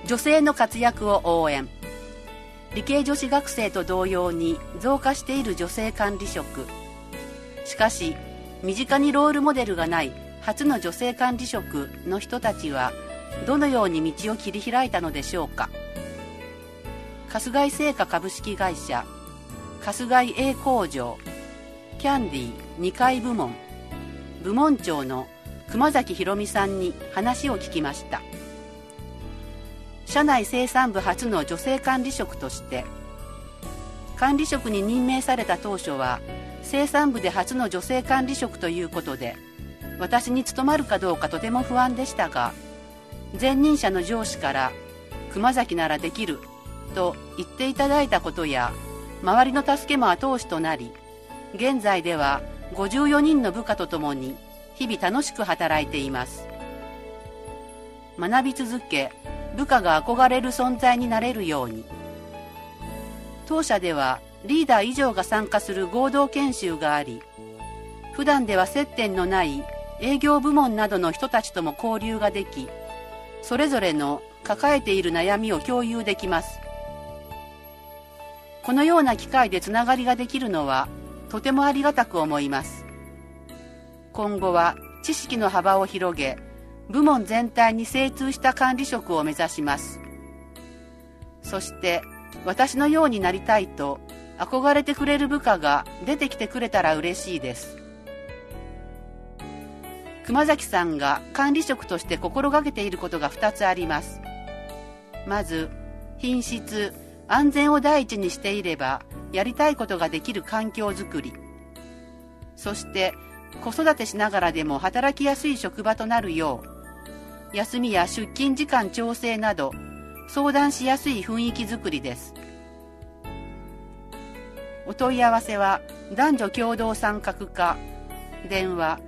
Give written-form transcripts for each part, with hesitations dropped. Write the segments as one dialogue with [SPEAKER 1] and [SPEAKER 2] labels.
[SPEAKER 1] 女性の活躍を応援。理系女子学生と同様に増加している女性管理職。しかし、身近にロールモデルがない初の女性管理職の人たちはどのように道を切り開いたのでしょうか。春日井製菓株式会社、春日井 A 工場、キャンディ2階部門、部門長の熊崎ひろみさんに話を聞きました。社内生産部初の女性管理職として、管理職に任命された当初は生産部で初の女性管理職ということで、私に務まるかどうかとても不安でしたが、前任者の上司から熊崎ならできると言っていただいたことや、周りの助けも後押しとなり、現在では54人の部下とともに日々楽しく働いています。学び続け、部下が憧れる存在になれるように。当社ではリーダー以上が参加する合同研修があり、普段では接点のない営業部門などの人たちとも交流ができ、それぞれの抱えている悩みを共有できます。このような機会でつながりができるのはとてもありがたく思います。今後は知識の幅を広げ、部門全体に精通した管理職を目指します。そして私のようになりたいと憧れてくれる部下が出てきてくれたら嬉しいです。熊崎さんが管理職として心がけていることが2つあります。まず、品質、安全を第一にしていればやりたいことができる環境づくり。そして子育てしながらでも働きやすい職場となるよう、休みや出勤時間調整など相談しやすい雰囲気づくりです。お問い合わせは男女共同参画課、電話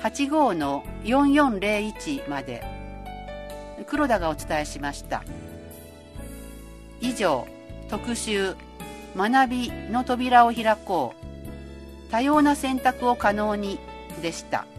[SPEAKER 1] 85-4401 まで。黒田がお伝えしました。以上、特集学びの扉を開こう、多様な選択を可能にでした。